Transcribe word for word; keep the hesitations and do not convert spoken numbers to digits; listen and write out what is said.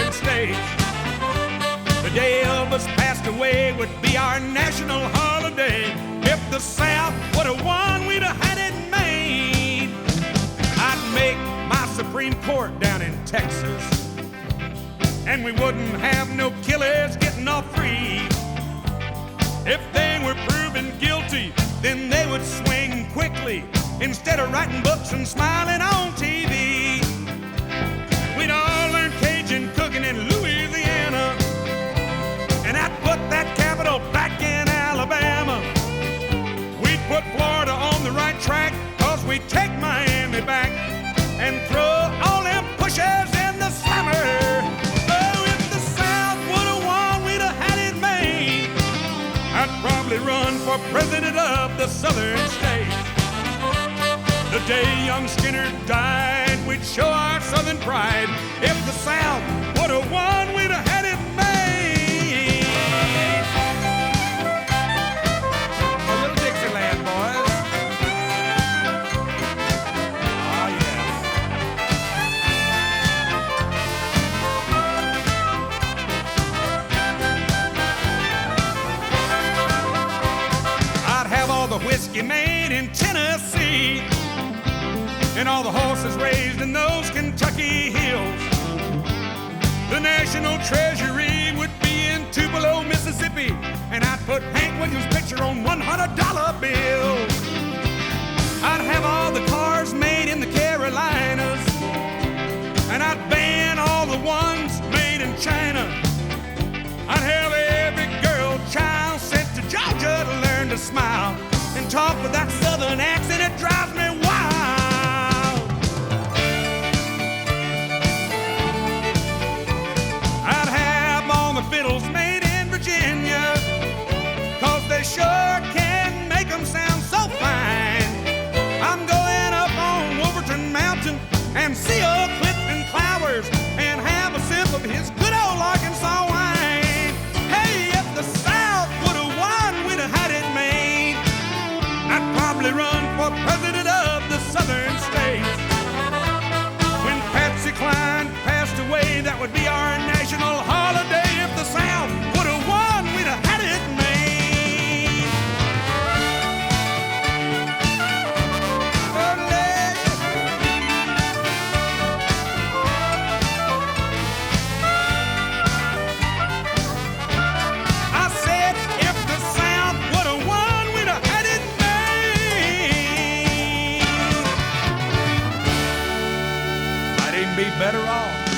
southern states. The day Elvis passed away would be our national holiday. If the South would have won, we'd have had it made. I'd make my Supreme Court down in Texas, and we wouldn't have no killers getting off free. If they were proven guilty, then they would swing quickly instead of writing books and smiling on T V. We'd all learn Cajun cooking in Louisiana, and I'd put that capital back in Alabama. We'd put Florida on the right track, cause we'd take Miami back and throw all them pushers in the slammer. Oh, if the South would have won, we'd have had it made. I'd probably run for president of the southern states. The day young Skinner died, we'd show our southern pride. If the South would have won, we'd have had it made. A little Dixieland, boys. Oh, yes. I'd have all the whiskey made in Tennessee, and all the horses raised in those Kentucky hills. The national treasury would be in Tupelo, Mississippi, and I'd put Hank Williams' picture on one hundred dollar bills. I'd have all the cars made in the Carolinas, and I'd ban all the ones made in China. I'd have every girl child sent to Georgia to learn to smile and talk with that southern accent. It drives me wild. Fiddles made in Virginia, cause they sure can make them sound so fine. I'm going up on Wolverton Mountain and see old Clifton Clowers and have a sip of his good old Arkansas wine. Hey, if the South would have won, we'd have had it made. I'd probably run for president of the southern states. When Patsy Cline passed away, that would be our national holiday. If the South would have won, we'd have had it made. I said, if the South would have won, we'd have had it made. Might even be better off.